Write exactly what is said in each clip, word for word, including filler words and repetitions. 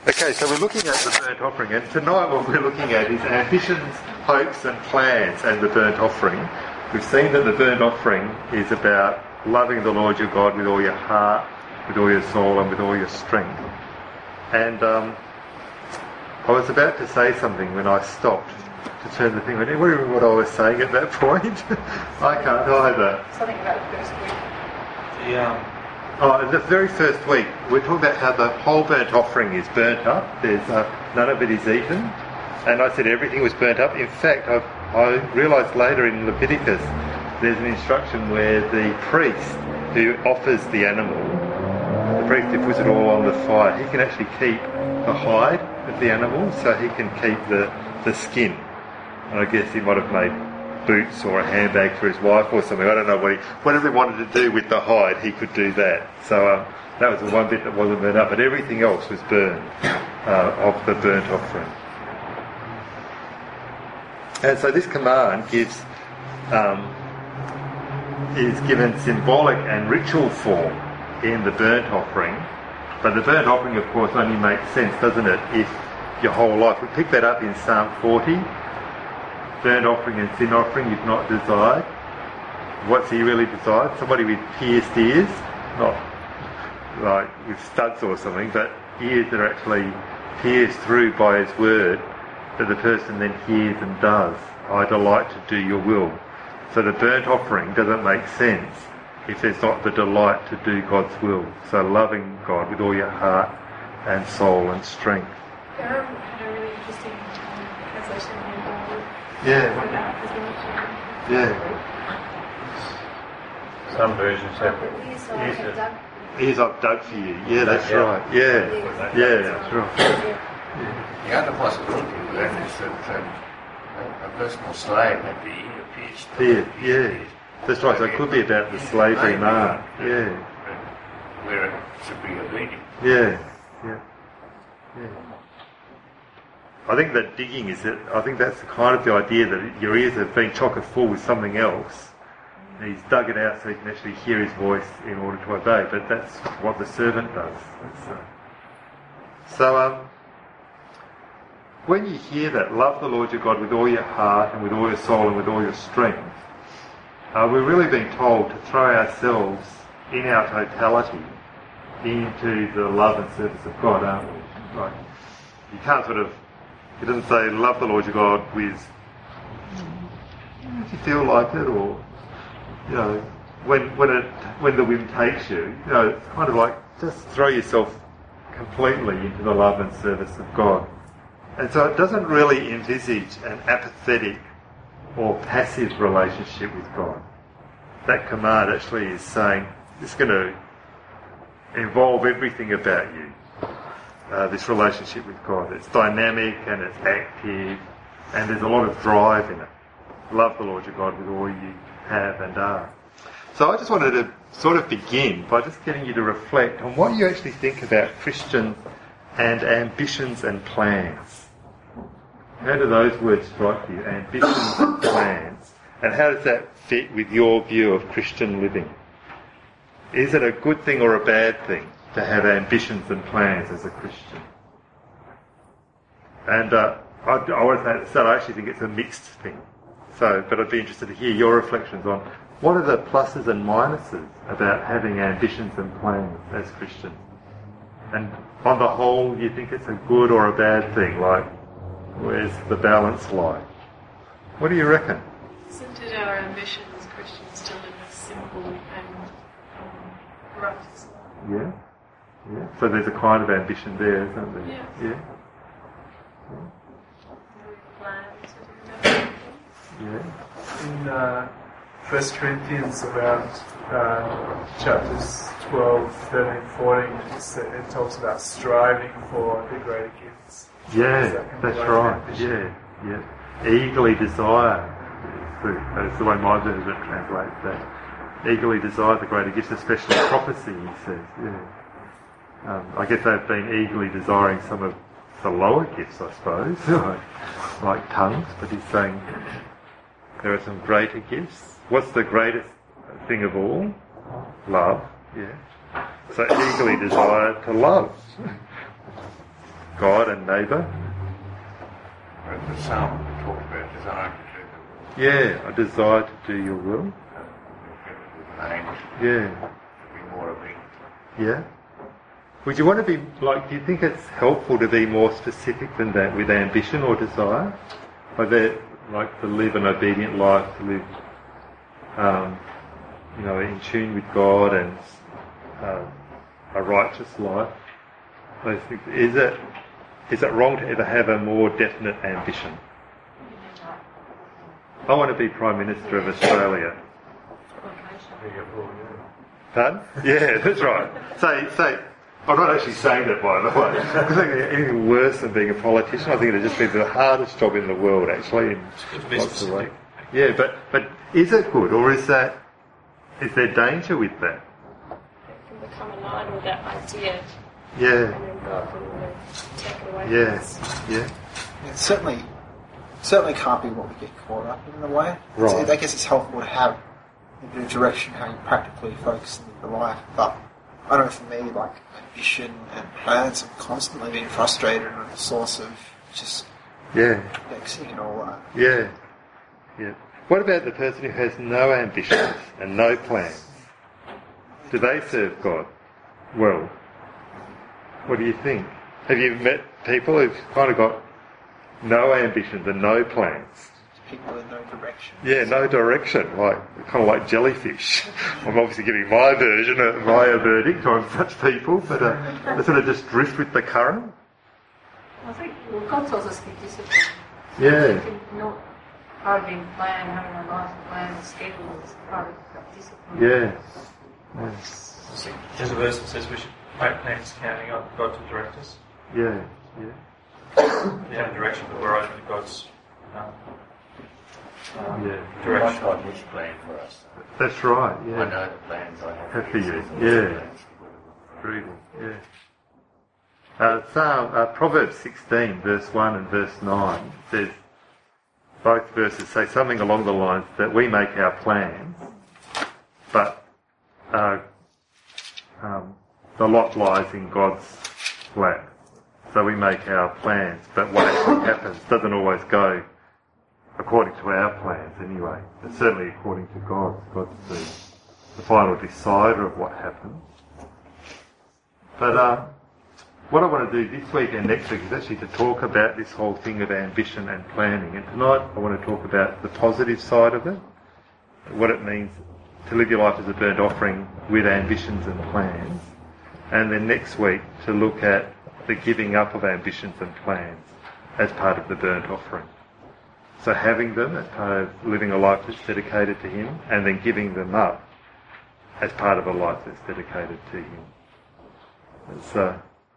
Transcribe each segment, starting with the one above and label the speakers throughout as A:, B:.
A: Okay, so we're looking at the burnt offering, and tonight what we're looking at is ambitions, hopes and plans and the burnt offering. We've seen that the burnt offering is about loving the Lord your God with all your heart, with all your soul and with all your strength. And um, I was about to say something when I stopped to turn the thing on. Do you remember what I was saying at that point? I can't either.
B: Something about the first week.
A: Yeah. Oh, the very first week, we're talking about how the whole burnt offering is burnt up. There's uh, none of it is eaten. And I said everything was burnt up. In fact, I, I realised later in Leviticus, there's an instruction where the priest who offers the animal, the priest who puts it all on the fire, he can actually keep the hide of the animal, so he can keep the, the skin. And I guess he might have made boots or a handbag for his wife or something. I don't know what he, whatever he wanted to do with the hide, he could do that. So um, that was the one bit that wasn't burnt up, but everything else was burned uh, of the burnt offering. And so this command gives um, is given symbolic and ritual form in the burnt offering, but the burnt offering, of course, only makes sense, doesn't it, if your whole life. We pick that up in Psalm forty. Burnt offering and sin offering you've not desired. What's he really desired? Somebody with pierced ears, not like with studs or something, but ears that are actually pierced through by his word, that the person then hears and does. I delight to do your will. So the burnt offering doesn't make sense if there's not the delight to do God's will. So loving God with all your heart and soul and strength.
B: Durham had a really interesting um, translation in the
A: Yeah.
B: for that as well.
A: Yeah.
C: Some versions have
B: Ears are like a duck.
A: Ears I've dug for you. Yeah, that's
C: Yeah.
A: right. Yeah. Yeah, that's right.
D: The other possibility with that is that um, a, a personal slave had the ear pierced.
A: Yeah, yeah. That's right, so it could be about the slavery mark. Yeah.
D: Where it should be obedient.
A: Yeah. Yeah. Yeah. I think that digging is that, I think that's the kind of the idea that your ears have been chock full with something else. And he's dug it out so he can actually hear his voice in order to obey. But that's what the servant does. That's, uh, so, um, when you hear that, love the Lord your God with all your heart and with all your soul and with all your strength, uh, we're really being told to throw ourselves in our totality into the love and service of God, aren't we? Like, you can't sort of, it doesn't say love the Lord your God with, if you feel like it, or, you know, when when it when the wind takes you, you know, it's kind of like just throw yourself completely into the love and service of God. And so it doesn't really envisage an apathetic or passive relationship with God. That command actually is saying it's going to involve everything about you. Uh, this relationship with God. It's dynamic and it's active and there's a lot of drive in it. Love the Lord your God with all you have and are. So I just wanted to sort of begin by just getting you to reflect on what you actually think about Christian and ambitions and plans. How do those words strike you? Ambitions and plans. And how does that fit with your view of Christian living? Is it a good thing or a bad thing to have ambitions and plans as a Christian? And uh, I, I want to say that I actually think it's a mixed thing. So, but I'd be interested to hear your reflections on what are the pluses and minuses about having ambitions and plans as Christians. And on the whole, you think it's a good or a bad thing? Like, where's the balance lie? What do you reckon?
E: Isn't it our ambition as Christians to live a simple and um, righteous life?
A: Yeah. Yeah. So there's a kind of ambition there, isn't there?
E: Yes.
A: Yeah.
E: Plans to do that.
A: Yeah.
F: In uh, First Corinthians, around uh, chapters twelve, thirteen, fourteen, it's, it talks about striving for the greater gifts.
A: Yeah,
F: That can be
A: that's
F: like
A: right.
F: ambition.
A: Yeah, yeah. Eagerly desire. That's the way my version translates that. Eagerly desire the greater gifts, especially prophecy, he says. Yeah. Um, I guess they've been eagerly desiring some of the lower gifts, I suppose, like, like tongues, but he's saying there are some greater gifts. What's the greatest thing of all? Love, yeah. So eagerly desire to love. God and neighbour.
D: But the psalm talks about desire to do the will.
A: Yeah, I desire to do your will.
D: Aims
A: Yeah,
D: to be more obedient.
A: yeah. Would you want to be, like, do you think it's helpful to be more specific than that with ambition or desire? Like, that, like to live an obedient life, to live, um, you know, in tune with God and uh, a righteous life. Those things. Is it is it wrong to ever have a more definite ambition? I want to be Prime Minister of Australia. Pardon? Yeah, that's right. Say, say. I'm not actually saying that, by the way. I think anything worse than being a politician. I think it'd just be the hardest job in the world, actually, in lots of ways. Yeah, but but is it good, or is that is there danger with that?
E: It can become aligned with that idea,
A: Yeah,
E: and then God can really take it away.
A: yeah,
E: From us.
A: yeah.
C: It certainly, certainly can't be what we get caught up in, in a way.
A: Right.
C: It's, I guess it's helpful to have a bit of direction how you practically focus and live the life, but I don't know, for me, like, ambition and plans have constantly been frustrated and a source of just
A: Yeah,
C: vexing and all that.
A: yeah, yeah. What about the person who has no ambitions and no plans? Do they serve God well? What do you think? Have you met people who've kind of got no ambitions and no plans?
C: People in no direction.
A: Yeah, no direction, like kind of like jellyfish. I'm obviously giving my version, of my verdict on such people, but uh, they sort of just drift with the current.
G: I think well, God tells us to be disciplined.
A: Yeah.
G: I think not part of being planned, having a life plan, a schedule is part of that discipline.
A: Yeah. Yeah.
H: There's a verse that says we should make plans counting on God to direct us.
A: Yeah. Yeah.
H: We have a direction, but we're open to God's um, um,
A: Yeah.
H: direction.
D: God has planned for us.
A: That's right.
D: I
A: Yeah.
D: know the plans I have.
A: Have for you.
D: He says all
A: Yeah.
D: the plans for good.
A: Very good. Yeah. Uh, Psalm, uh, Proverbs sixteen, verse one and verse nine says, both verses say something along the lines that we make our plans, but uh, um, the lot lies in God's lap. So we make our plans, but what actually happens doesn't always go according to our plans anyway. But certainly according to God's. God's the, the final decider of what happens. But uh, what I want to do this week and next week is actually to talk about this whole thing of ambition and planning. And tonight I want to talk about the positive side of it, what it means to live your life as a burnt offering with ambitions and plans. And then next week to look at the giving up of ambitions and plans as part of the burnt offering. So having them as part of living a life that's dedicated to Him, and then giving them up as part of a life that's dedicated to Him. So,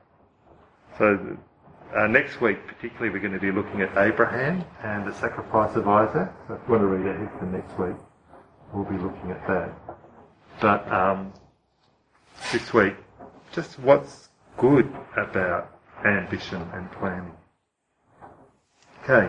A: so uh, next week particularly we're going to be looking at Abraham and the sacrifice of Isaac. So if you want to read ahead for next week, we'll be looking at that. But um, this week, just what's good about ambition and planning. Okay.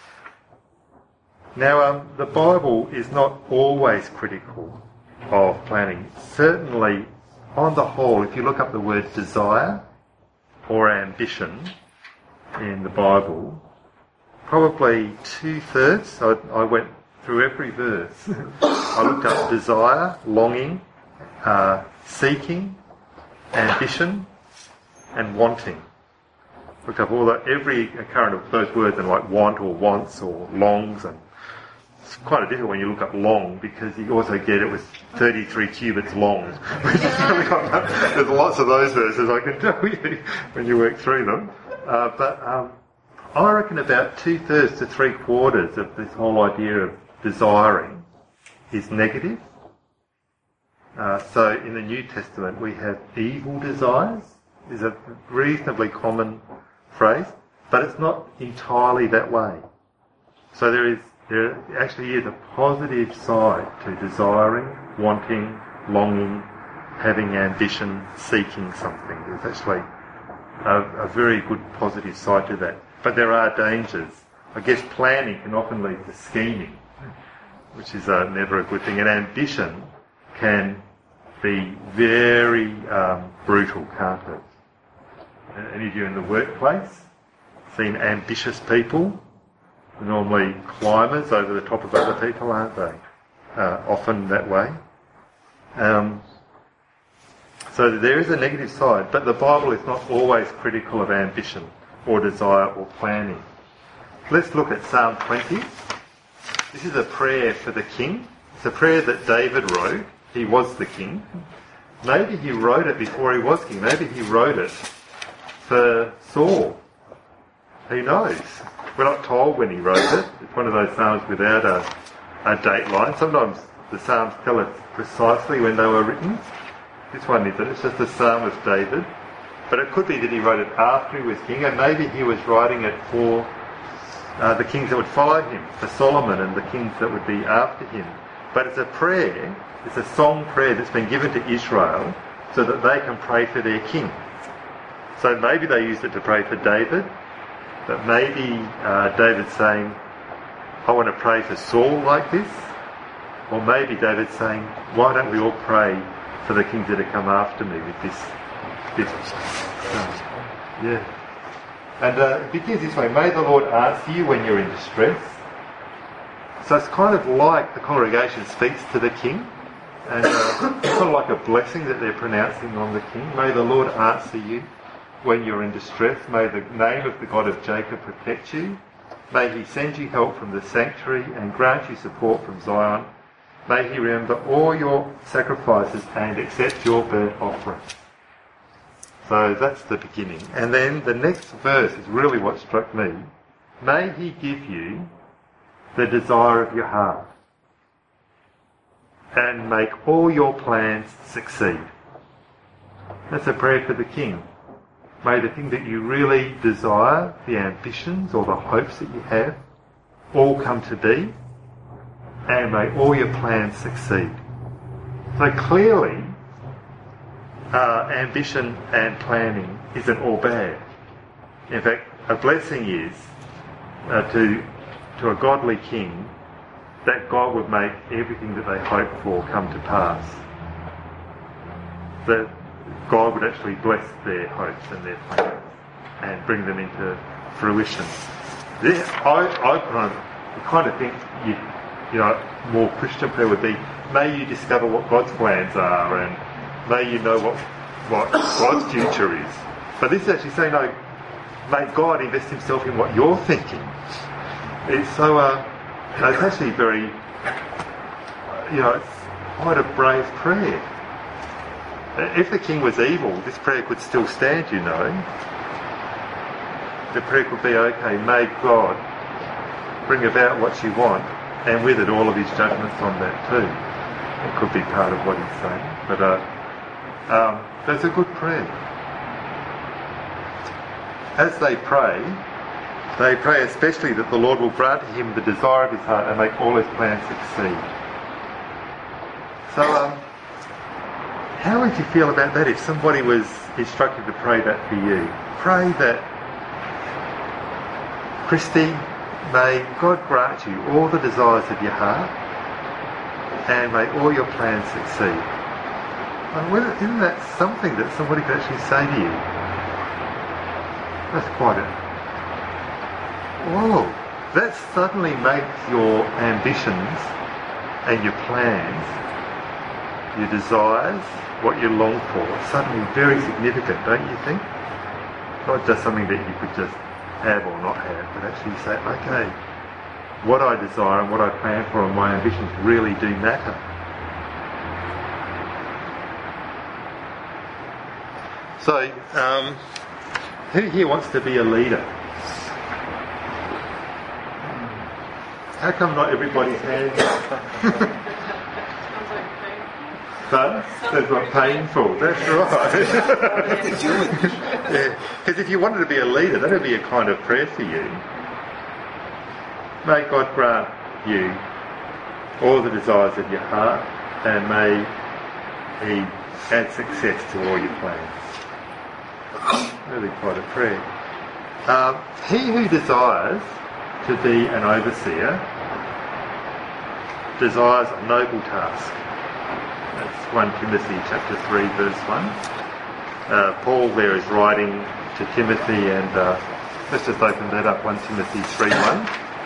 A: Now, um, the Bible is not always critical of planning. Certainly, on the whole, if you look up the word desire or ambition in the Bible, probably two-thirds, I, I went through every verse. I looked up desire, longing, uh, seeking, ambition, and wanting. Looked up all the, every occurrence of those words, and like want or wants or longs, and it's quite a difficult when you look up long because you also get it was thirty-three cubits long. There's lots of those verses, I can tell you, when you work through them. Uh, but um, I reckon about two-thirds to three-quarters of this whole idea of desiring is negative. Uh, so in the New Testament we have evil desires, is a reasonably common phrase, but it's not entirely that way. So there is there actually is a positive side to desiring, wanting, longing, having ambition, seeking something. There's actually a, a very good positive side to that. But there are dangers. I guess planning can often lead to scheming, which is uh, never a good thing. And ambition can be very um, brutal, can't it? Any of you in the workplace, seen ambitious people, normally climbers over the top of other people, aren't they? Uh, often that way. Um, so there is a negative side, but the Bible is not always critical of ambition or desire or planning. Let's look at Psalm twenty. This is a prayer for the king. It's a prayer that David wrote. He was the king. Maybe he wrote it before he was king. Maybe he wrote it for Saul. Who knows? We're not told when he wrote it. It's one of those psalms without a, a date line. Sometimes the psalms tell us precisely when they were written. This one isn't. It's just a psalm of David. But it could be that he wrote it after he was king, and maybe he was writing it for uh, the kings that would follow him, for Solomon and the kings that would be after him. But it's a prayer, it's a song prayer that's been given to Israel so that they can pray for their king. So maybe they used it to pray for David, but maybe uh, David's saying, I want to pray for Saul like this. Or maybe David's saying, why don't we all pray for the kings that have come after me with this, this uh, yeah. And uh, it begins this way, may the Lord answer you when you're in distress. So it's kind of like the congregation speaks to the king, and uh, it's kind of like a blessing that they're pronouncing on the king. May the Lord answer you when you're in distress. May the name of the God of Jacob protect you. May he send you help from the sanctuary and grant you support from Zion. May he remember all your sacrifices and accept your burnt offering. So that's the beginning. And then the next verse is really what struck me. May he give you the desire of your heart and make all your plans succeed. That's a prayer for the king. May the thing that you really desire, the ambitions or the hopes that you have, all come to be, and may all your plans succeed. So clearly, uh, ambition and planning isn't all bad. In fact, a blessing is uh, to to a godly king that God would make everything that they hope for come to pass. That God would actually bless their hopes and their plans and bring them into fruition. Yeah, I, I kind of, kind of think you, you know, more Christian prayer would be, may you discover what God's plans are and may you know what, what God's future is. But this is actually saying, no, may God invest himself in what you're thinking. It's so, uh, it's actually very, you know, it's quite a brave prayer. If the king was evil, this prayer could still stand, you know. The prayer could be, okay, may God bring about what you want, and with it all of his judgments on that too. It could be part of what he's saying. But uh, um, that's a good prayer. As they pray, they pray especially that the Lord will grant to him the desire of his heart and make all his plans succeed. So, um, how would you feel about that if somebody was instructed to pray that for you? Pray that, Christy, may God grant you all the desires of your heart and may all your plans succeed. Well, isn't that something that somebody could actually say to you? That's quite a... Whoa! That suddenly makes your ambitions and your plans, your desires, what you long for, suddenly very significant, don't you think? Not just something that you could just have or not have, but actually say, okay, what I desire and what I plan for and my ambitions really do matter. So, um, who here wants to be a leader? How come not everybody's hands up? But that's not painful. That's right. Yeah, because if you wanted to be a leader, that would be a kind of prayer for you. May God grant you all the desires of your heart, and may He add success to all your plans. Really quite a prayer. Um, he who desires to be an overseer desires a noble task. That's First Timothy chapter three, verse one. Uh, Paul there is writing to Timothy, and uh, Let's just open that up, First Timothy three one.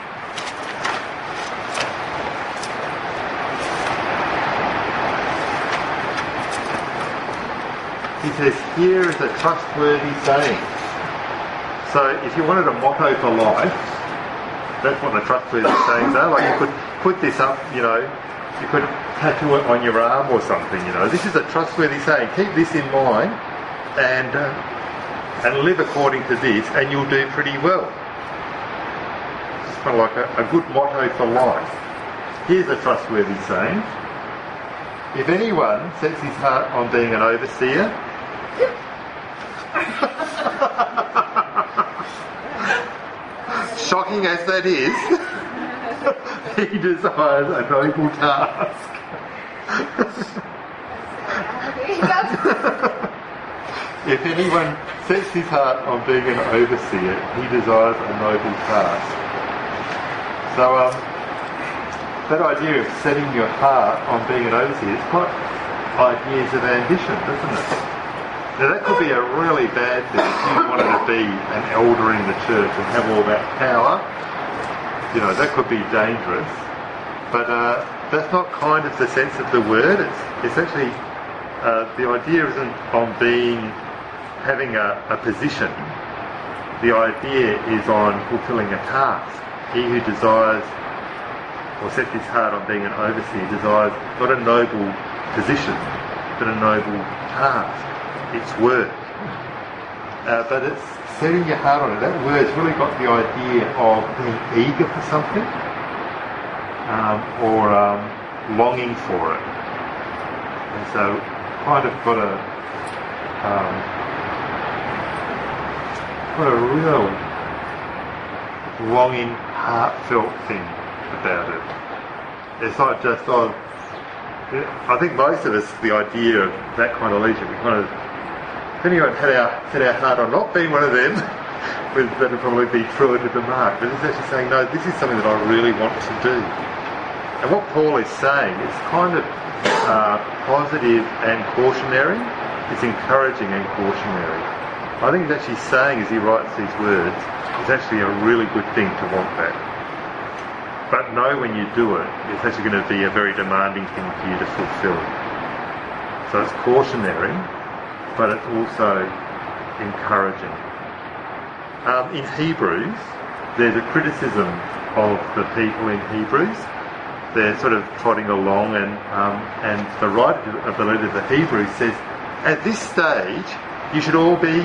A: He says, here is a trustworthy saying. So if you wanted a motto for life, that's what the trustworthy sayings are. Like you could put this up, you know, you could tattoo it on your arm or something, you know. This is a trustworthy saying. Keep this in mind and uh, and live according to this and you'll do pretty well. It's kind of like a, a good motto for life. Here's a trustworthy saying. If anyone sets his heart on being an overseer, shocking as that is, he desires a noble task. If anyone sets his heart on being an overseer, he desires a noble task. So, um, that idea of setting your heart on being an overseer is quite ideas of ambition, doesn't it? Now that could be a really bad thing if you wanted to be an elder in the church and have all that power. You know, that could be dangerous. But uh, that's not kind of the sense of the word. It's, it's actually, uh, the idea isn't on being, having a, a position. The idea is on fulfilling a task. He who desires or sets his heart on being an overseer desires not a noble position, but a noble task. It's work. Uh, but it's setting your heart on it. That word's really got the idea of being eager for something um, or um, longing for it. And so kind of got a um, got a real longing, heartfelt thing about it. It's not just on. I think most of us, the idea of that kind of leadership, we kind of, if anyone had our set our heart on not being one of them, that would probably be truer to the mark. But it's actually saying, no, this is something that I really want to do. And what Paul is saying is kind of uh, positive and cautionary. It's encouraging and cautionary. I think he's actually saying, as he writes these words, it's actually a really good thing to want that. But know when you do it, it's actually going to be a very demanding thing for you to fulfill. So it's cautionary, but it's also encouraging. Um, in Hebrews, there's a criticism of the people in Hebrews. They're sort of trotting along, and um, and the writer of the letter of the Hebrews says, at this stage, you should all be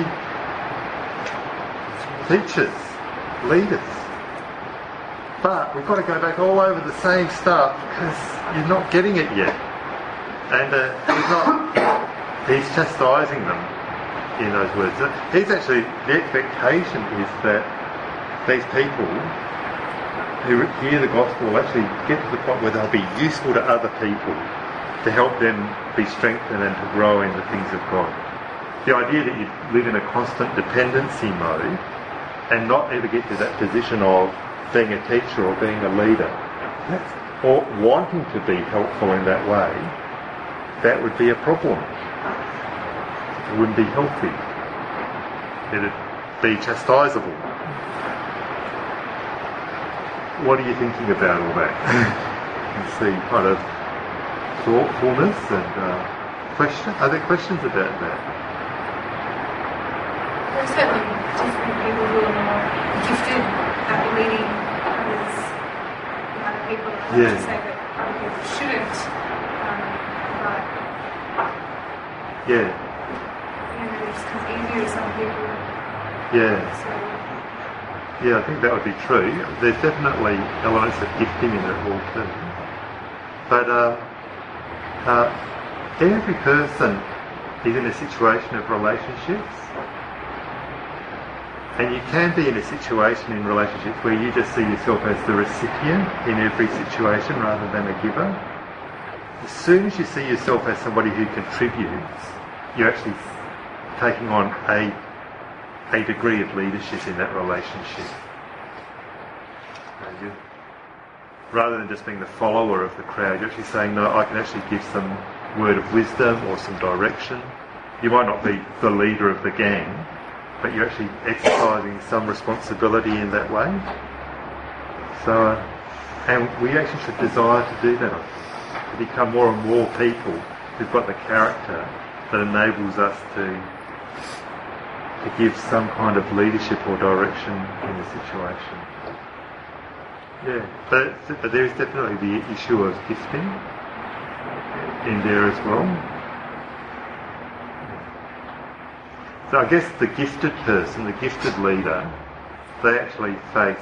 A: teachers, leaders. But we've got to go back all over the same stuff because you're not getting it yet. And uh, he's not, he's chastising them in those words. He's actually, the expectation is that these people who hear the gospel will actually get to the point where they'll be useful to other people to help them be strengthened and to grow in the things of God. The idea that you live in a constant dependency mode and not ever get to that position of being a teacher or being a leader, that's, or wanting to be helpful in that way, that would be a problem. It wouldn't be healthy. It'd be chastisable. What are you thinking about all that? You can see kind of thoughtfulness and uh, question. Are there questions about that?
B: There's certainly different people who are more gifted at leading others, other people. I
A: Yeah.
B: would say that other people shouldn't. Um, but
A: Yeah,
B: you know, it just comes easier to some people.
A: yeah.
B: So
A: Yeah, I think that would be true. There's definitely elements of gifting in it all too. But uh, uh, every person is in a situation of relationships. And you can be in a situation in relationships where you just see yourself as the recipient in every situation rather than a giver. As soon as you see yourself as somebody who contributes, you're actually taking on a a degree of leadership in that relationship. You, rather than just being the follower of the crowd, you're actually saying, no, I can actually give some word of wisdom or some direction. You might not be the leader of the gang, but you're actually exercising some responsibility in that way. So, uh, and we actually should desire to do that, to become more and more people who've got the character that enables us to to give some kind of leadership or direction in the situation. Yeah, but, but there is definitely the issue of gifting in there as well. So I guess the gifted person, the gifted leader, they actually face,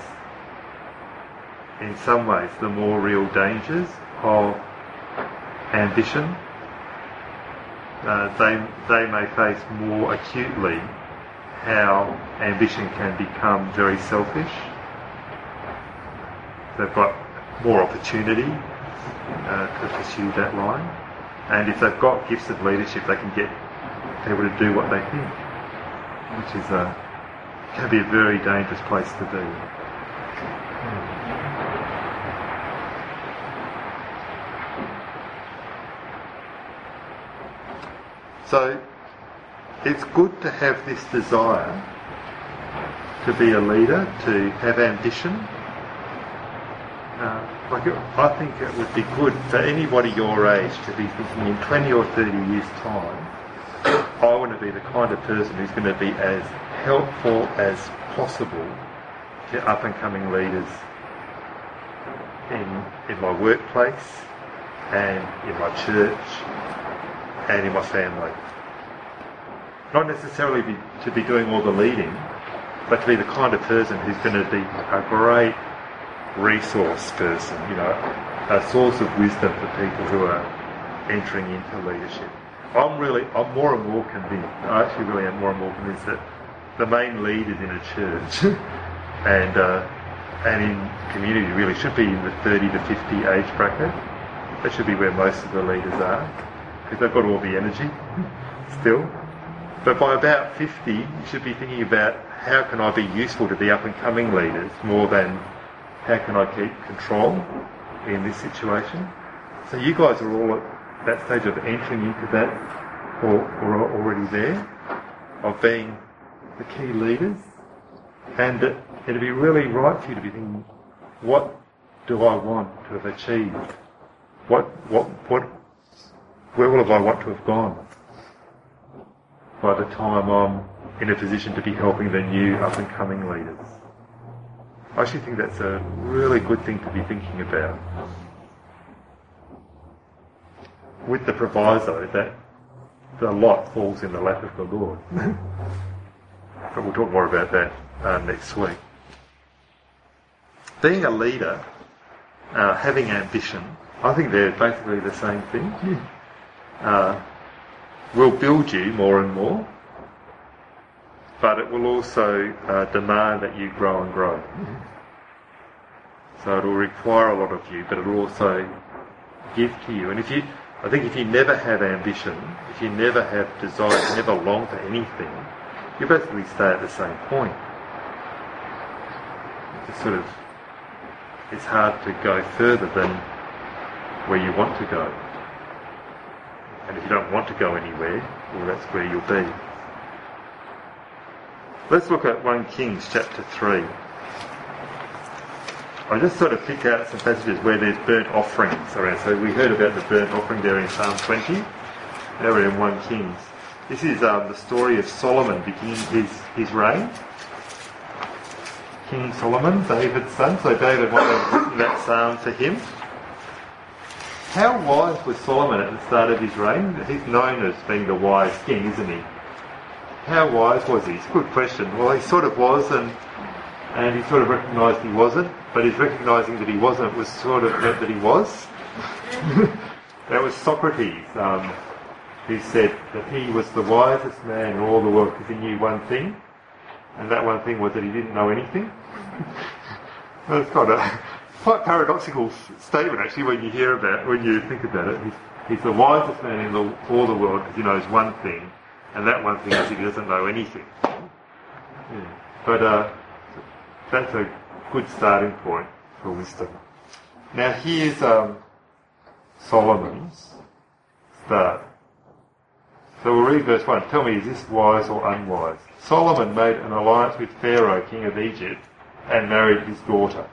A: in some ways, the more real dangers of ambition. Uh, they, they may face more acutely how ambition can become very selfish. They've got more opportunity uh, to pursue that line. And if they've got gifts of leadership, they can get people to do what they think, which is a, can be a very dangerous place to be. So it's good to have this desire to be a leader, to have ambition. Uh, like it, I think it would be good for anybody your age to be thinking in twenty or thirty years' time, I want to be the kind of person who's going to be as helpful as possible to up-and-coming leaders in, in my workplace and in my church and in my family. Not necessarily be, to be doing all the leading, but to be the kind of person who's going to be a great resource person, you know, a source of wisdom for people who are entering into leadership. I'm really, I'm more and more convinced, I actually really am more and more convinced that the main leaders in a church and uh, and in community really should be in the thirty to fifty age bracket. That should be where most of the leaders are, because they've got all the energy still. But by about fifty, you should be thinking about how can I be useful to the up-and-coming leaders more than how can I keep control in this situation. So you guys are all at that stage of entering into that, or, or already there, of being the key leaders. And it, it'd be really right for you to be thinking, what do I want to have achieved? What, what, what, where will I want to have gone by the time I'm in a position to be helping the new up-and-coming leaders? I actually think that's a really good thing to be thinking about, with the proviso that the lot falls in the lap of the Lord. But we'll talk more about that uh, next week. Being a leader, uh, having ambition, I think they're basically the same thing. Uh, will build you more and more, but it will also uh, demand that you grow and grow. So it will require a lot of you, but it will also give to you. And if you, I think if you never have ambition, if you never have desire, if you never long for anything, you basically stay at the same point. It's sort of, it's hard to go further than where you want to go. And if you don't want to go anywhere, well, that's where you'll be. Let's look at First Kings chapter three. I just sort of pick out some passages where there's burnt offerings around. So we heard about the burnt offering there in Psalm twenty. Now we're in First Kings. This is um, the story of Solomon beginning his, his reign. King Solomon, David's son. So David wanted that psalm for him. How wise was Solomon at the start of his reign? He's known as being the wise king, isn't he? How wise was he? It's a good question. Well, he sort of was, and and he sort of recognised he wasn't, but his recognising that he wasn't was sort of meant that he was. That was Socrates, um, who said that he was the wisest man in all the world because he knew one thing, and that one thing was that he didn't know anything. Well, it's quite a quite paradoxical statement, actually, when you hear about, when you think about it. He's, he's the wisest man in the, all the world because he knows one thing, and that one thing is he doesn't know anything. Yeah. But uh, that's a good starting point for wisdom. Now here's um, Solomon's start. So we'll read verse one. Tell me, is this wise or unwise? Solomon made an alliance with Pharaoh, king of Egypt, and married his daughter.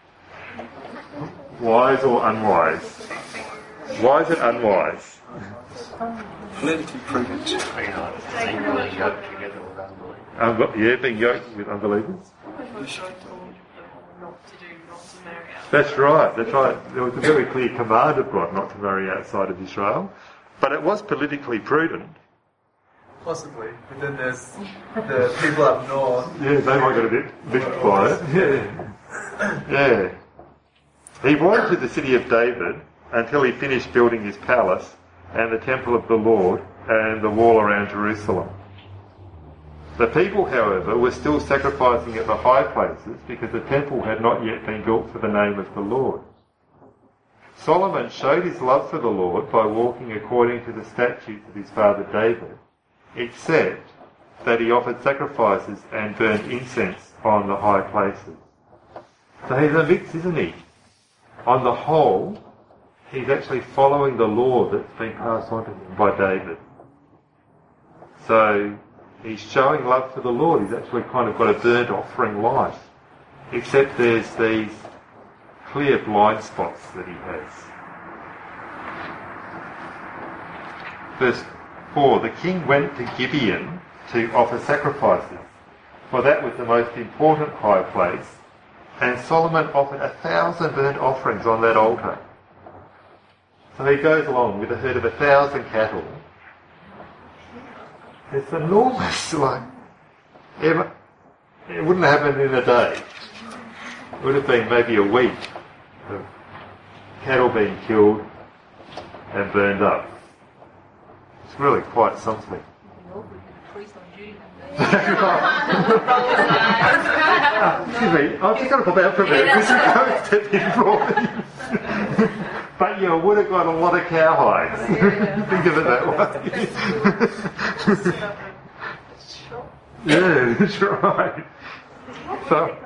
A: Wise or unwise? Wise and unwise?
C: Politically prudent.
D: Being equally yoked together with unbelievers.
A: Unbe- yeah, being yoked with unbelievers.
E: God told them not to do, not to marry out.
A: That's right, that's right. There was a very clear command of God not to marry outside of Israel. But it was politically prudent.
F: Possibly, but then there's the people up north.
A: Yeah, they might get a bit, bit quiet. Yeah. Yeah. He wanted to the city of David until he finished building his palace and the temple of the Lord and the wall around Jerusalem. The people, however, were still sacrificing at the high places because the temple had not yet been built for the name of the Lord. Solomon showed his love for the Lord by walking according to the statutes of his father David, except that he offered sacrifices and burned incense on the high places. So he's a mix, isn't he? On the whole, he's actually following the law that's been passed on to him by David. So he's showing love for the Lord. He's actually kind of got a burnt offering life, except there's these clear blind spots that he has. Verse four, the king went to Gibeon to offer sacrifices, for that was the most important high place, and Solomon offered a thousand burnt offerings on that altar. So he goes along with a herd of a thousand cattle. It's enormous, like, it, it wouldn't happen in a day. It would have been maybe a week of cattle being killed and burned up. It's really quite something. Excuse me, I've just got to pop out for a minute. This is going to step in for me. But you would have got a lot of cowhides. Think of it that way. Yeah, that's right. So,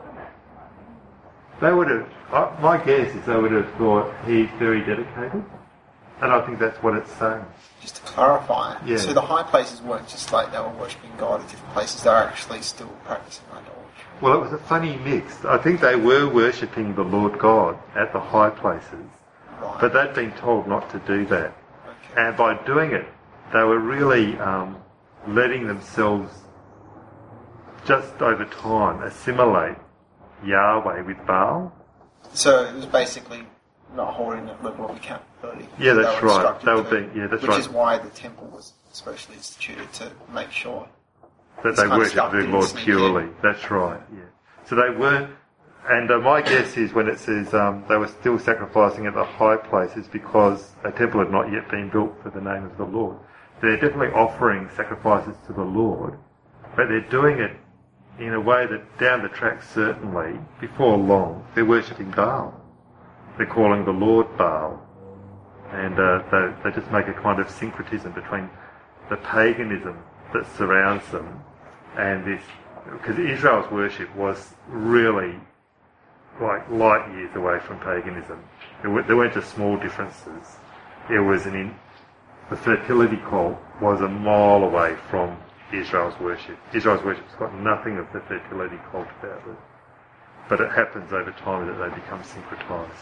A: they would have, uh, my guess is they would have thought he's very dedicated. And I think that's what it's saying.
C: Just to clarify,
A: Yeah.
C: so the high places weren't just like they were worshipping God at different places, they're actually still practicing idolatry.
A: Well, it was a funny mix. I think they were worshipping the Lord God at the high places,
C: Right.
A: but they'd been told not to do that.
C: Okay.
A: And by doing it, they were really um, letting themselves just over time assimilate Yahweh with Baal.
C: So it was basically not holding that level of accountability.
A: Yeah, that's
C: They were
A: right.
C: instructed
A: They were
C: to,
A: being- yeah, that's
C: which
A: right.
C: is why the temple was especially instituted to make sure.
A: That
C: This
A: they
C: kind of
A: worship
C: stuff
A: the
C: didn't
A: Lord
C: sneak
A: purely.
C: in.
A: That's right, yeah. So they weren't, and uh, my guess is when it says um, they were still sacrificing at the high places because a temple had not yet been built for the name of the Lord. They're definitely offering sacrifices to the Lord, but they're doing it in a way that down the track certainly, before long, they're worshipping Baal. They're calling the Lord Baal. And uh, they, they just make a kind of syncretism between the paganism that surrounds them and this, because Israel's worship was really like light years away from paganism. There, were, there weren't just small differences. It was an in, the fertility cult was a mile away from Israel's worship. Israel's worship's got nothing of the fertility cult about it. But it happens over time that they become syncretized.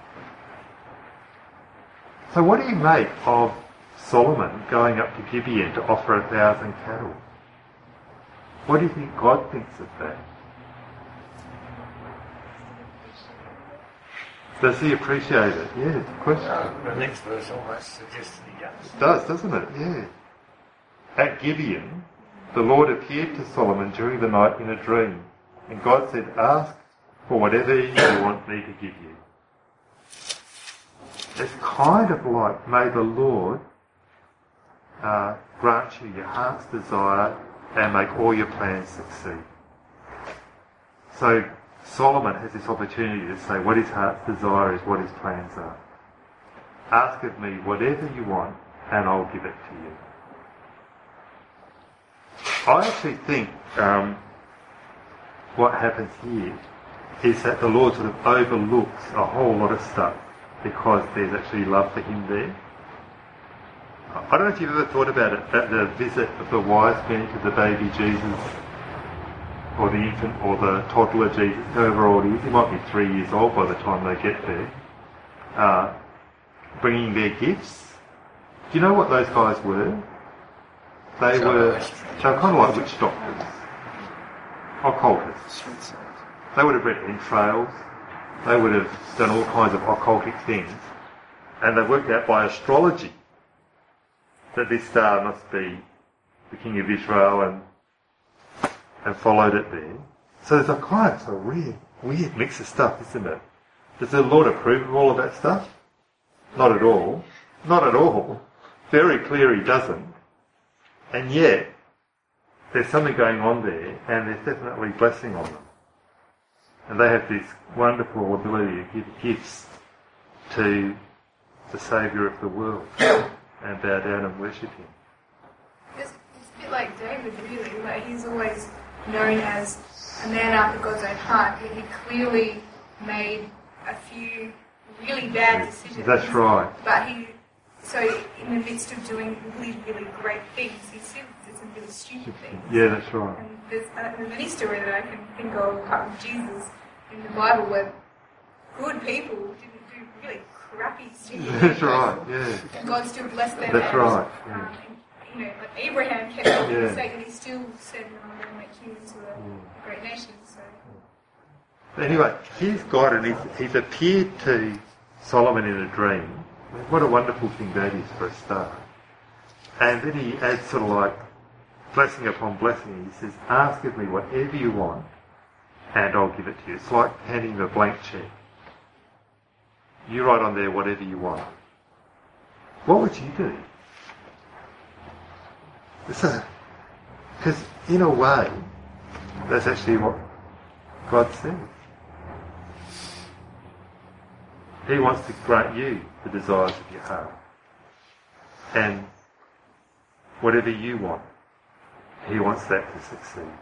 A: So what do you make of Solomon going up to Gibeon to offer a thousand cattle? What do you think God thinks of that? Does he appreciate it? Yeah, it's a question.
D: Uh, the next verse almost suggests that he does.
A: It does, doesn't it? Yeah. At Gibeon, the Lord appeared to Solomon during the night in a dream, and God said, ask for whatever you want me to give you. It's kind of like, may the Lord uh, grant you your heart's desire and make all your plans succeed. So Solomon has this opportunity to say what his heart's desire is, what his plans are. Ask of me whatever you want and I'll give it to you. I actually think um, what happens here is that the Lord sort of overlooks a whole lot of stuff because there's actually love for him there. I don't know if you've ever thought about it, at the visit of the wise men to the baby Jesus, or the infant, or the toddler Jesus, however old he is. He might be three years old by the time they get there, uh, bringing their gifts. Do you know what those guys were? They were, they were kind of like witch doctors, occultists. They would have read entrails, they would have done all kinds of occultic things, and they worked out by astrology that this star must be the king of Israel, and and followed it there. So there's a kind of a weird, weird mix of stuff, isn't it? Does the Lord approve of all of that stuff? Not at all. Not at all. Very clear he doesn't. And yet, there's something going on there, and there's definitely blessing on them. And they have this wonderful ability to give gifts to the Saviour of the world and bow down and worship him.
B: It's, it's a bit like David, really. Like, he's always known as a man after God's own heart. He, he clearly made a few really bad decisions.
A: That's right.
B: But he, so in the midst of doing really, really great things, he still did some really stupid things.
A: Yeah, that's right.
B: And there's, uh, there's many stories that I can think of, apart from Jesus, in the Bible, where good people didn't do really crappy, stupid things.
A: That's right, yeah.
B: And God still blessed them.
A: That's
B: and,
A: right.
B: Um,
A: Yeah.
B: and, you know, like Abraham kept making
A: Yeah.
B: mistakes, and he still said, "No, I'm going to make you into a, a great nation." So.
A: Anyway, here's God, and he's, he's appeared to Solomon in a dream. What a wonderful thing that is for a start. And then he adds sort of like blessing upon blessing. He says, ask of me whatever you want, and I'll give it to you. It's like handing him a blank check. You write on there whatever you want. What would you do? Because in a way, that's actually what God says. He wants to grant you the desires of your heart. And whatever you want, he wants that to succeed.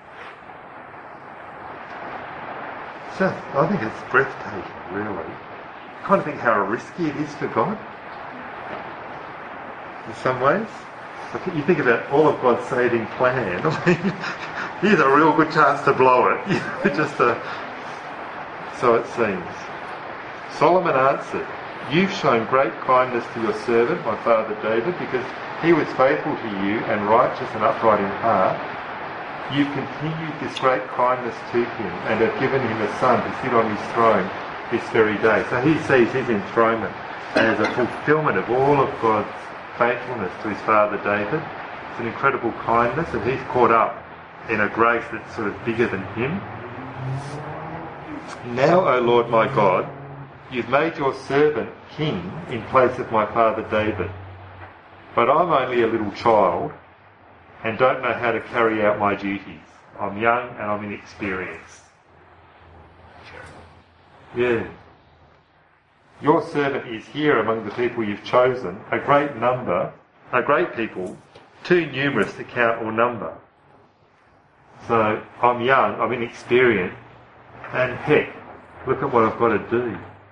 A: So I think it's breathtaking, really. I kind of think how risky it is for God, in some ways. Like you think about all of God's saving plan. I mean, here's a real good chance to blow it. Just a, so it seems. Solomon answered, you've shown great kindness to your servant, my father David, because he was faithful to you and righteous and upright in heart. You've continued this great kindness to him and have given him a son to sit on his throne this very day. So he sees his enthronement as a fulfilment of all of God's faithfulness to his father David. It's an incredible kindness, and he's caught up in a grace that's sort of bigger than him. Now, O Lord my God, you've made your servant king in place of my father David. But I'm only a little child and don't know how to carry out my duties. I'm young and I'm inexperienced. Yeah. Your servant is here among the people you've chosen, a great number, a great people, too numerous to count or number. So I'm young, I'm inexperienced, and heck, look at what I've got to do.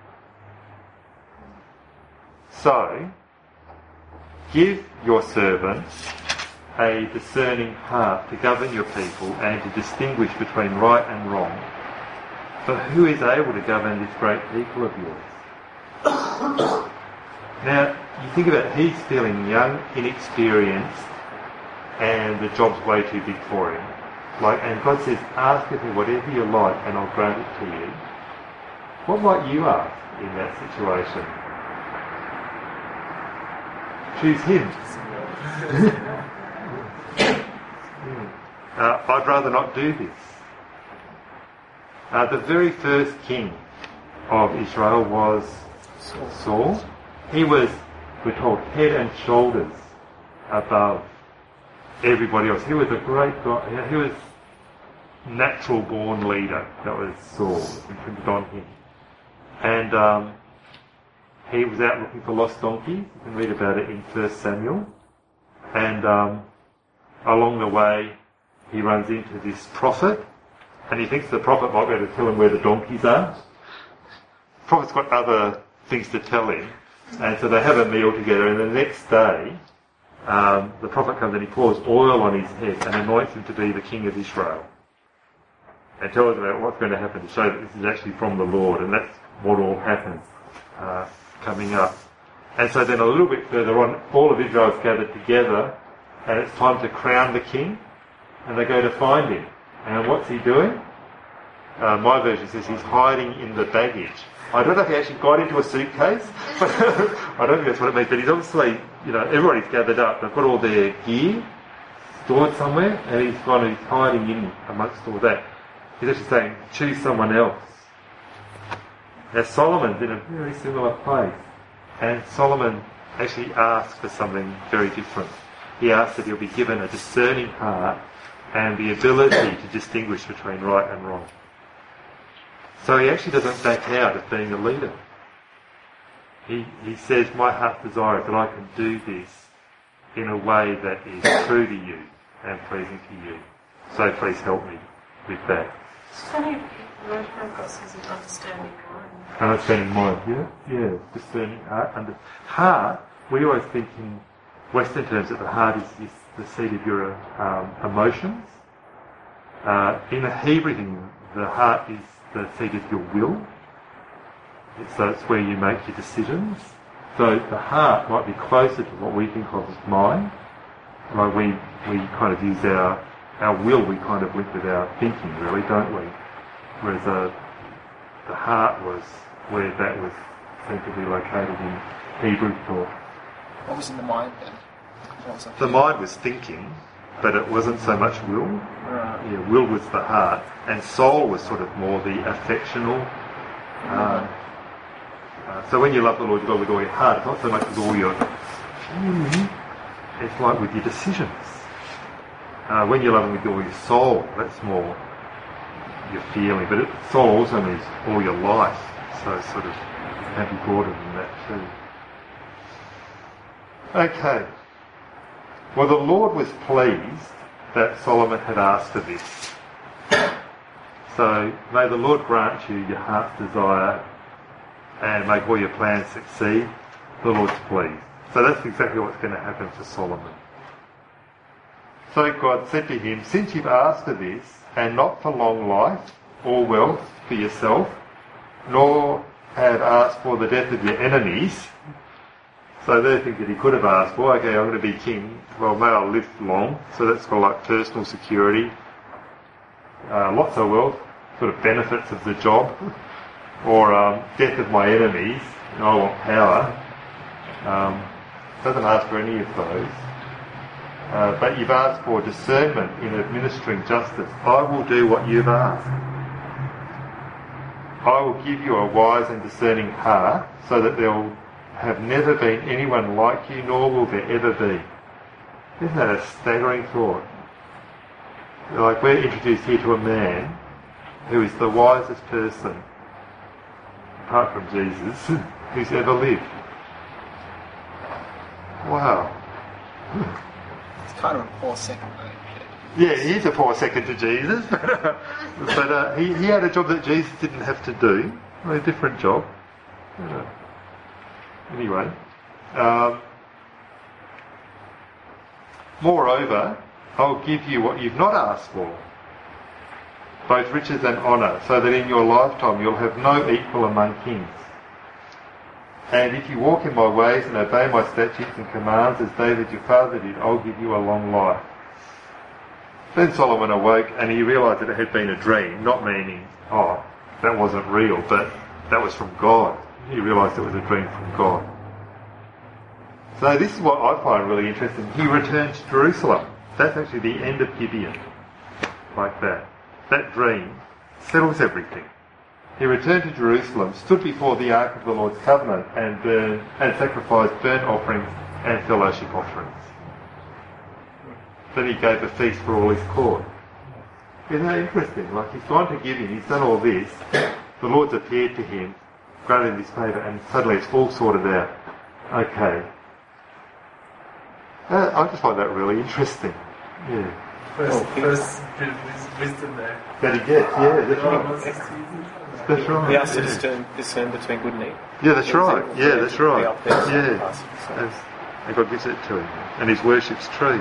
A: So, give your servant a discerning heart to govern your people and to distinguish between right and wrong. For who is able to govern this great people of yours? Now, you think about it, he's feeling young, inexperienced, and the job's way too big for him. Like, and God says, ask of me whatever you like and I'll grant it to you. What might you ask in that situation? Choose him. uh, I'd rather not do this. Uh, the very first king of Israel was Saul. He was, we're told, head and shoulders above everybody else. He was a great guy. He was natural born leader. That was Saul, imprinted on him. And um, he was out looking for lost donkeys. You can read about it in First Samuel. And um, along the way, he runs into this prophet, and he thinks the prophet might be able to tell him where the donkeys are. The prophet's got other things to tell him, And so they have a meal together, and the next day, um, the prophet comes and he pours oil on his head and anoints him to be the king of Israel. And tells about what's going to happen to show that this is actually from the Lord, and that's what all happens uh, coming up. And so then a little bit further on, all of Israel's gathered together, and it's time to crown the king, and they go to find him. And what's he doing? Uh, my version says he's hiding in the baggage. I don't know if he actually got into a suitcase, but I don't think that's what it means. But he's obviously, you know, everybody's gathered up. They've got all their gear stored somewhere, and he's kind of he's hiding in amongst all that. He's actually saying, choose someone else. Now Solomon's in a very similar place, and Solomon actually asks for something very different. He asks that he'll be given a discerning heart and the ability to distinguish between right and wrong. So he actually doesn't back out of being a leader. He, he says, my heart's desire is that I can do this in a way that is true to you and pleasing to you. So please help me with that.
E: It's funny, right now God says an understanding mind.
A: Understanding mind, yeah? Yeah, discerning heart. Under, heart, we always think in Western terms that the heart is, is the seat of your um, emotions. Uh, in the Hebrew thing, the heart is the seat of your will. So it's where you make your decisions. So the heart might be closer to what we think of as mind. Like we, we kind of use our, our will, we kind of went with our thinking really, don't we? Whereas uh, the heart was where that was seemed to be located in Hebrew thought.
C: What was in the mind then? What was
A: The mind was thinking, but it wasn't so much will.
C: Right.
A: Yeah, will was the heart, and soul was sort of more the affectional. Uh, uh, so when you love the Lord your God with all your heart, it's not so much with all your feeling, it's like with your decisions. Uh, when you love Him with all your soul, that's more your feeling, but it, soul also means all your life, so it's sort of maybe broader than that too. Okay. Well, the Lord was pleased that Solomon had asked for this. So may the Lord grant you your heart's desire and make all your plans succeed. The Lord's pleased. So that's exactly what's going to happen to Solomon. So God said to him, since you've asked for this, and not for long life or wealth for yourself, nor have asked for the death of your enemies. So they're thinking that he could have asked, well, okay, I'm going to be king. Well, may I live long. So that's got like personal security, uh, lots of wealth, sort of benefits of the job, or um, death of my enemies. You know, I want power. Um, doesn't ask for any of those. Uh, but you've asked for discernment in administering justice. I will do what you've asked. I will give you a wise and discerning heart, so that there will have never been anyone like you, nor will there ever be. Isn't that a staggering thought? Like, we're introduced here to a man who is the wisest person, apart from Jesus, who's ever lived. Wow.
C: It's kind of a poor second though.
A: Yeah, he's a poor second to Jesus, but, uh, but uh, he, he had a job that Jesus didn't have to do, a different job. Uh, anyway, um, moreover, I'll give you what you've not asked for, both riches and honour, so that in your lifetime you'll have no equal among kings. And if you walk in my ways and obey my statutes and commands, as David your father did, I'll give you a long life. Then Solomon awoke and he realised that it had been a dream, not meaning, oh, that wasn't real, but that was from God. He realised it was a dream from God. So this is what I find really interesting. He returned to Jerusalem. That's actually the end of Gibeon. Like that. That dream settles everything. He returned to Jerusalem, stood before the ark of the Lord's covenant, and burned, and sacrificed burnt offerings and fellowship offerings. Then he gave a feast for all his court. Isn't that interesting? Like, he's gone to Gibeon, he's done all this, the Lord's appeared to him, granted him this favour, and suddenly it's all sorted out. Okay. Uh, I just find that really interesting. Yeah.
F: First,
C: Oh,
F: first bit of wisdom wisdom there.
A: that he gets. Yeah, that's
F: God
A: right.
F: wants us to use it.
A: That's right.
C: He has to
A: yeah.
C: discern, discern between good and evil.
A: Yeah, that's right. Yeah, that's right.
C: The up there, the
A: Yeah.
C: passing, so.
A: That's- and God gives it to him, and his worship's true.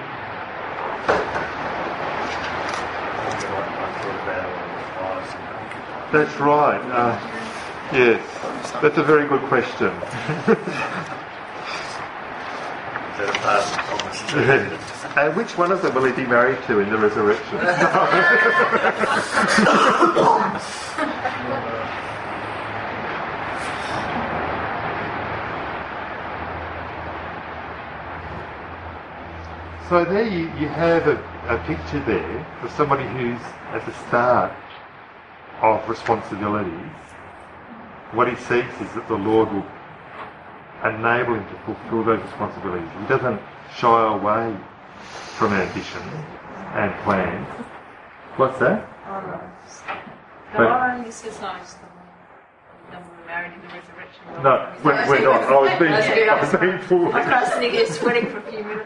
A: That's right. Uh, yes, that's a very good question. And which one of them will he be married to in the resurrection? So there you, you have a, a picture there of somebody who's at the start of responsibilities. What he seeks is that the Lord will enable him to fulfill those responsibilities. He doesn't shy away from ambition and plans. What's that?
G: No, only says no, it's the then we're married in the resurrection.
A: No, we're, we're not. I was being,
G: That's good.
A: I was being foolish.
G: I can't sitting here sweating for a few minutes.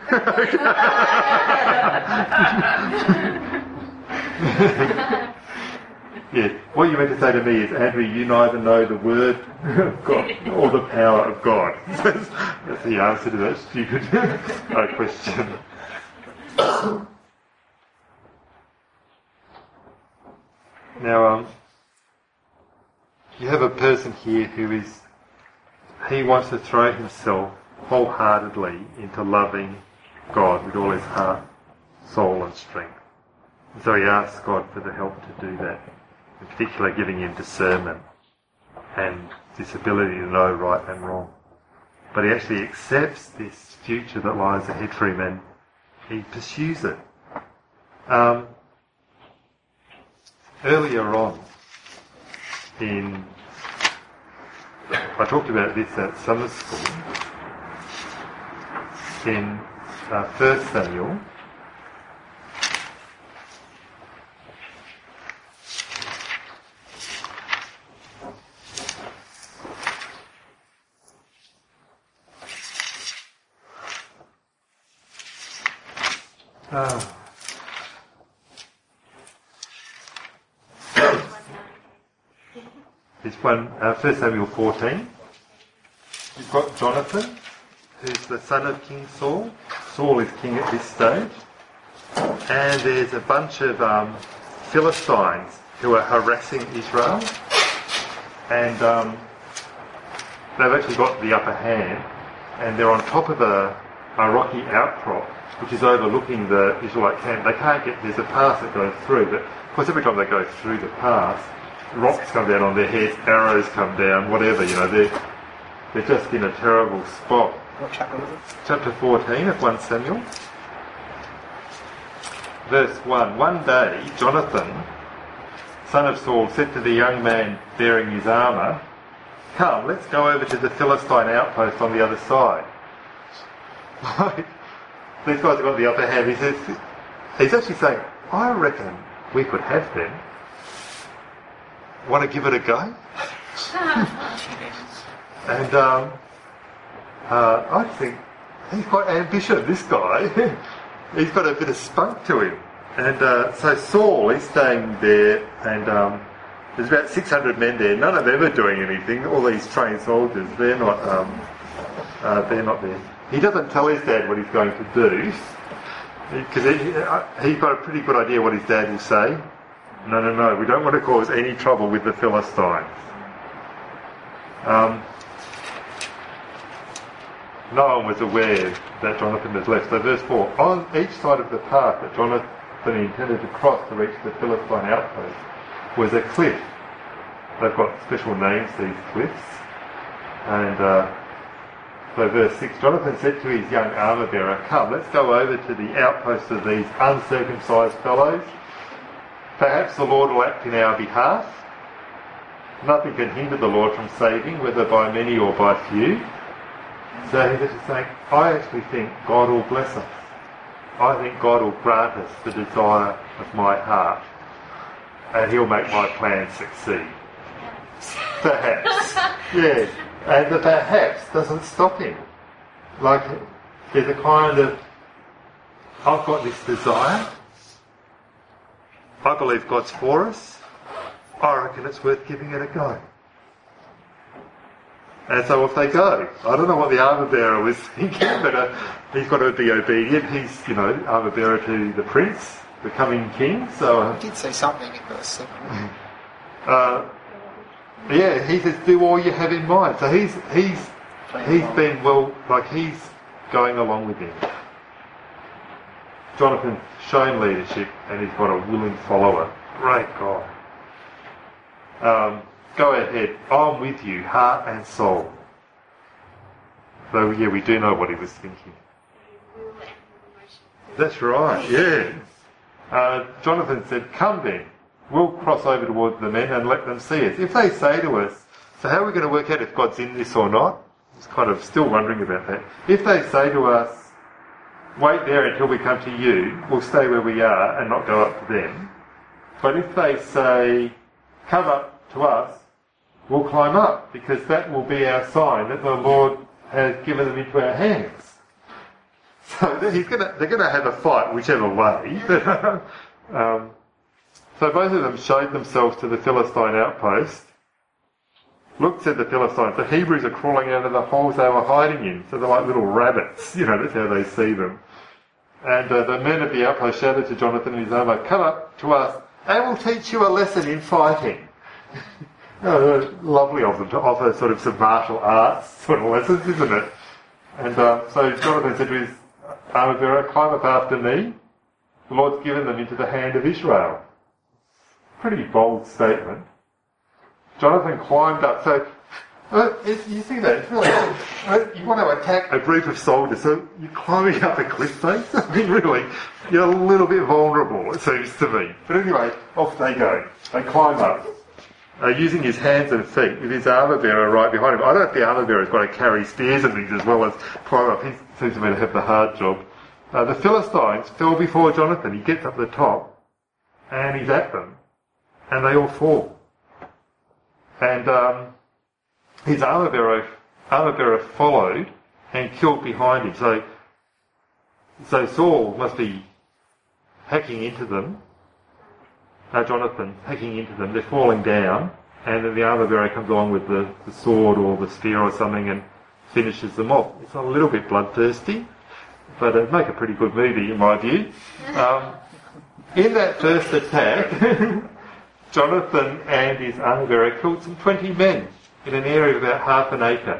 A: Yes. What you meant to say to me is, Andrew, you neither know the word of God or the power of God. That's the answer to that stupid uh, question. Now, um, you have a person here who is, he wants to throw himself wholeheartedly into loving God with all his heart, soul and strength. And so he asks God for the help to do that, in particular giving him discernment and this ability to know right and wrong. But he actually accepts this future that lies ahead for him and he pursues it. Um, earlier on, in I talked about this at summer school, in uh, First Samuel, Ah. It's one, uh, First Samuel fourteen. You've got Jonathan, who's the son of King Saul. Saul is king at this stage. And there's a bunch of um, Philistines who are harassing Israel. And um, they've actually got the upper hand. And they're on top of a, a rocky outcrop, which is overlooking the Israelite camp. They can't get, there's a pass that goes through, but of course every time they go through the pass, rocks come down on their heads, arrows come down, whatever, you know, they're, they're just in a terrible spot.
C: What chapter is it?
A: Chapter fourteen of First Samuel. Verse one. One day, Jonathan, son of Saul, said to the young man bearing his armour, "Come, let's go over to the Philistine outpost on the other side." These guys have got the upper hand. He says, he's actually saying, "I reckon we could have them. Want to give it a go?" And um, uh, I think he's quite ambitious, this guy. He's got a bit of spunk to him. And uh, so Saul is staying there, and um, there's about six hundred men there. None of them are doing anything. All these trained soldiers, they're not. Um, uh, they're not there. He doesn't tell his dad what he's going to do, because he, uh, he's got a pretty good idea what his dad will say. No, no, no, we don't want to cause any trouble with the Philistines. Um, no one was aware that Jonathan has left. So verse four, on each side of the path that Jonathan intended to cross to reach the Philistine outpost was a cliff. They've got special names, these cliffs. And uh, so verse six, Jonathan said to his young armour bearer, "Come, let's go over to the outpost of these uncircumcised fellows. Perhaps the Lord will act in our behalf. Nothing can hinder the Lord from saving, whether by many or by few." So he's actually saying, I actually think God will bless us. I think God will grant us the desire of my heart. And he'll make my plan succeed. Perhaps. Yeah. And the perhaps doesn't stop him. Like, there's a kind of, I've got this desire, I believe God's for us. I reckon it's worth giving it a go. And so off they go. I don't know what the armour bearer was thinking, but uh, he's got to be obedient. He's, you know, armour bearer to the prince, the coming king. So uh,
C: He did say something in verse seven.
A: uh, yeah, he says, do all you have in mind. So he's he's he's been well, like he's going along with him. Jonathan's shown leadership, and he's got a willing follower. Great God. Um, go ahead. I'm with you, heart and soul. So yeah, we do know what he was thinking. That's right. Yeah. Uh, Jonathan said, "Come then. We'll cross over towards the men and let them see us. If they say to us, so how are we going to work out if God's in this or not?" He's kind of still wondering about that. If they say to us, "Wait there until we come to you," we'll stay where we are and not go up to them. But if they say, "Come up to us," we'll climb up, because that will be our sign that the Lord has given them into our hands. So he's gonna, they're going to have a fight whichever way. um, so both of them showed themselves to the Philistine outpost. "Look," said the Philistines, "the Hebrews are crawling out of the holes they were hiding in." So they're like little rabbits, you know, that's how they see them. And uh, the men of the outpost shouted to Jonathan and his armour, "Come up to us, and we'll teach you a lesson in fighting." Oh, lovely of them to offer sort of some martial arts sort of lessons, isn't it? And uh, so Jonathan said to his armour bearer, "Climb up after me. The Lord's given them into the hand of Israel." Pretty bold statement. Jonathan climbed up. So uh, it, you see that? It's really, uh, you want to attack a group of soldiers, so you're climbing up a cliff face. I mean, really, you're a little bit vulnerable, it seems to me. But anyway, off they go. They climb up. Uh, using his hands and feet, with his armour bearer right behind him. I don't know if the armour bearer's got to carry spears and things as well as climb up. He seems to me to have the hard job. Uh, the Philistines fell before Jonathan. He gets up the top, and he's at them, and they all fall. And um, his armour bearer, armour bearer followed and killed behind him. So, so Saul must be hacking into them. Uh, Jonathan hacking into them, they're falling down, and then the armour bearer comes along with the, the sword or the spear or something and finishes them off. It's a little bit bloodthirsty, but it'd make a pretty good movie in my view. Um, in that first attack, Jonathan and his armour bearer killed some twenty men in an area of about half an acre.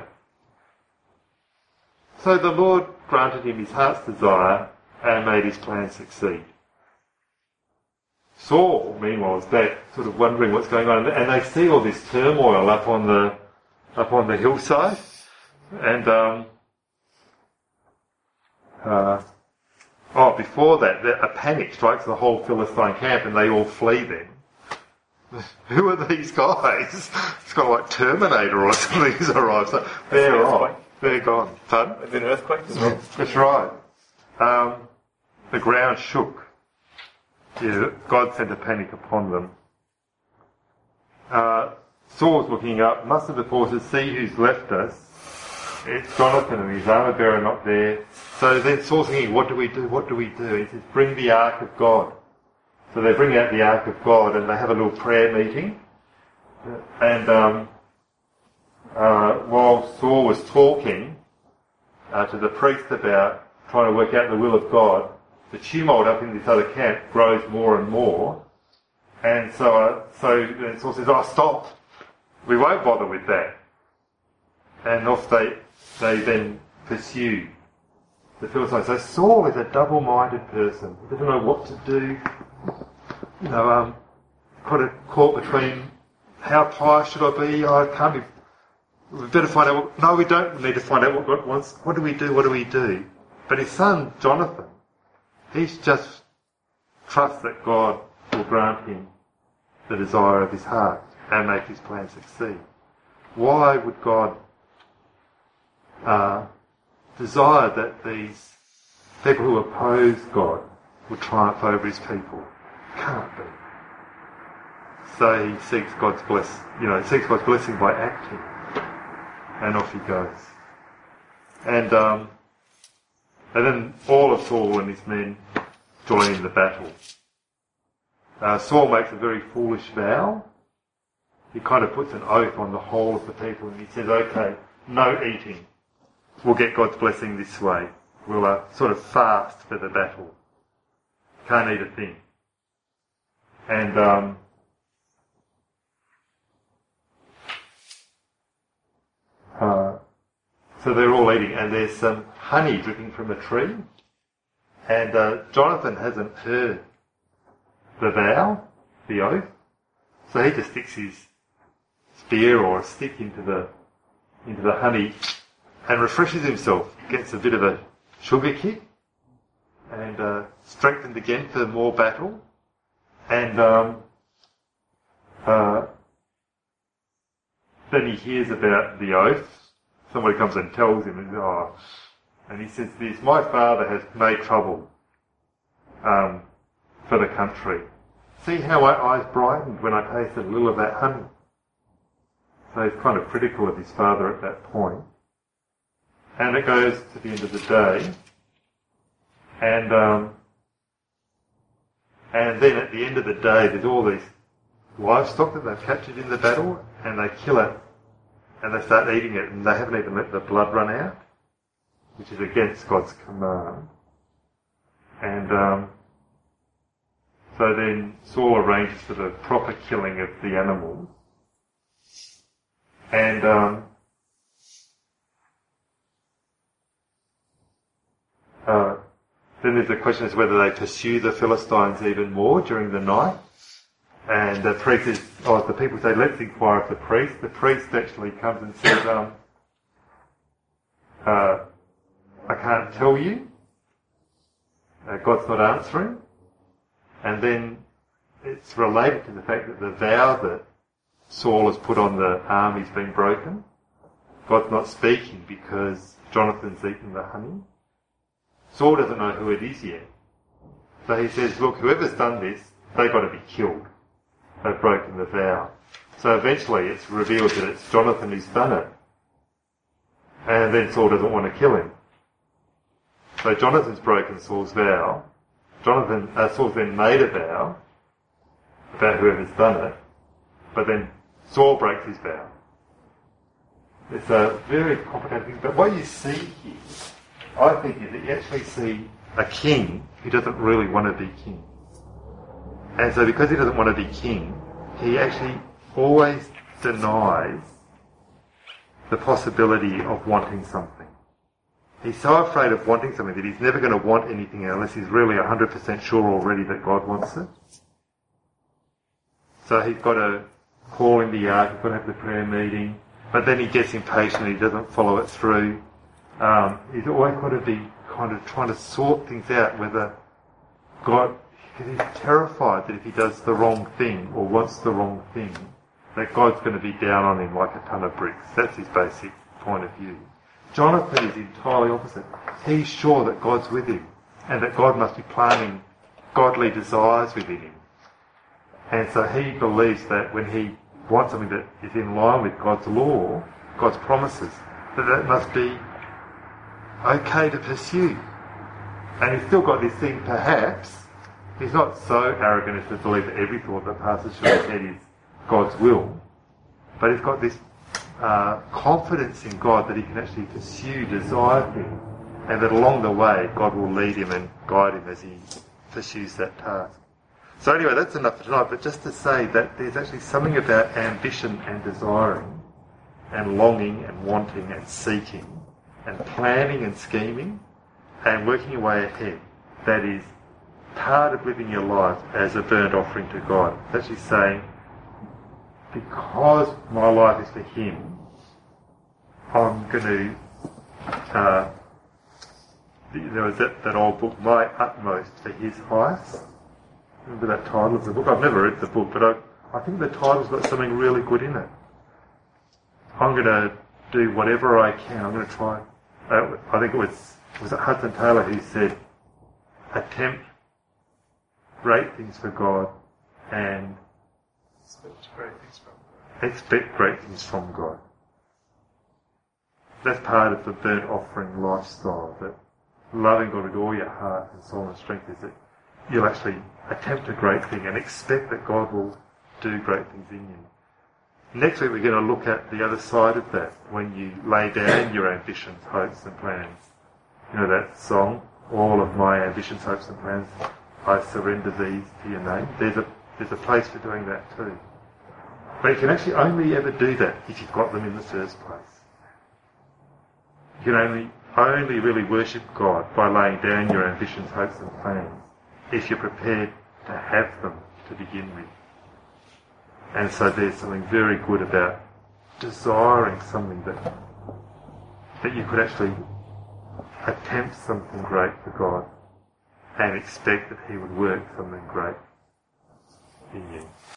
A: So the Lord granted him his heart's desire and made his plan succeed. Saul, meanwhile, is back, sort of wondering what's going on, and they see all this turmoil up on the up on the hillside, and um, uh, oh, before that, a panic strikes the whole Philistine camp, and they all flee. Then, who are these guys? It's kind of like Terminator or something has arrived. So they're off. They're gone. Pardon?
H: There's an earthquake as well.
A: That's right. Um, the ground shook. Yeah, God sent a panic upon them. Uh, Saul's looking up, muster the forces, see who's left us. It's Jonathan and his armour bearer not there. So then Saul's thinking, what do we do, what do we do? He says, bring the ark of God. So they bring out the ark of God and they have a little prayer meeting. And um, uh, while Saul was talking uh, to the priest about trying to work out the will of God, the tumult up in this other camp grows more and more, and so uh, so Saul says, "Oh, stop! We won't bother with that." And off they they then pursue the Philistines. So Saul is a double-minded person. He doesn't know what to do. You know, um, kind of caught between how pious should I be? I can't be. We better find out. What, no, we don't need to find out what God wants. What do we do? What do we do? But his son Jonathan, he's just trusts that God will grant him the desire of his heart and make his plan succeed. Why would God uh, desire that these people who oppose God would triumph over his people? Can't be. So he seeks God's bless, you know, seeks God's blessing by acting, and off he goes. And um, and then all of Saul and his men join in the battle. uh, Saul makes a very foolish vow. He kind of puts an oath on the whole of the people, and he says, okay, no eating. We'll get God's blessing this way. We'll uh, sort of fast for the battle. Can't eat a thing. And um, uh, so they're all eating, and there's some honey dripping from a tree. And uh, Jonathan hasn't heard the vow, the oath, so he just sticks his spear or a stick into the into the honey and refreshes himself, gets a bit of a sugar kick, and uh, strengthened again for more battle. And um, uh, then he hears about the oath. Somebody comes and tells him, and, oh, and he says this, my father has made trouble um, for the country. See how my eyes brightened when I tasted a little of that honey. So he's kind of critical of his father at that point. And it goes to the end of the day. And um, and then at the end of the day, there's all these livestock that they've captured in the battle, and they kill it, and they start eating it, and they haven't even let the blood run out, which is against God's command. And um, so then Saul arranges for the proper killing of the animals. And um, uh, then there's the question as whether they pursue the Philistines even more during the night. And the priest is, oh, the people say, let's inquire of the priest. The priest actually comes and says, um, uh, I can't tell you. Uh, God's not answering. And then it's related to the fact that the vow that Saul has put on the army's been broken. God's not speaking because Jonathan's eaten the honey. Saul doesn't know who it is yet. So he says, look, whoever's done this, they've got to be killed. They've broken the vow. So eventually it's revealed that it's Jonathan who's done it. And then Saul doesn't want to kill him. So Jonathan's broken Saul's vow. Jonathan, uh, Saul's then made a vow about whoever's done it. But then Saul breaks his vow. It's a very complicated thing. But what you see here, I think, is that you actually see a king who doesn't really want to be king. And so because he doesn't want to be king, he actually always denies the possibility of wanting something. He's so afraid of wanting something that he's never going to want anything unless he's really one hundred percent sure already that God wants it. So he's got to call in the ark, he's got to have the prayer meeting, but then he gets impatient and he doesn't follow it through. Um, he's always got to be kind of trying to sort things out whether God, because he's terrified that if he does the wrong thing or wants the wrong thing, that God's going to be down on him like a ton of bricks. That's his basic point of view. Jonathan is entirely opposite. He's sure that God's with him and that God must be planting godly desires within him. And so he believes that when he wants something that is in line with God's law, God's promises, that that must be okay to pursue. And he's still got this thing, perhaps, he's not so arrogant as to believe that every thought that passes through his head is God's will, but he's got this uh, confidence in God that he can actually pursue desired things, and that along the way God will lead him and guide him as he pursues that task. So anyway, that's enough for tonight, but just to say that there's actually something about ambition and desiring and longing and wanting and seeking and planning and scheming and working your way ahead that is part of living your life as a burnt offering to God. It's actually saying, because my life is for Him, I'm going to, uh, there was that, that old book, My Utmost for His Highest. Remember that title of the book? I've never read the book, but I, I think the title's got something really good in it. I'm going to do whatever I can. I'm going to try. Uh, I think it was, was it Hudson Taylor who said, attempt great things for God and
F: Expect great things from God.
A: Expect great things from God. That's part of the burnt offering lifestyle, that loving God with all your heart and soul and strength is that you'll actually attempt a great thing and expect that God will do great things in you. Next week we're going to look at the other side of that, when you lay down your ambitions, hopes and plans. You know that song, all of my ambitions, hopes and plans, I surrender these to your name. There's a, there's a place for doing that too. But you can actually only ever do that if you've got them in the first place. You can only, only really worship God by laying down your ambitions, hopes and plans if you're prepared to have them to begin with. And so there's something very good about desiring something that that you could actually attempt something great for God and expect that He would work something great in you.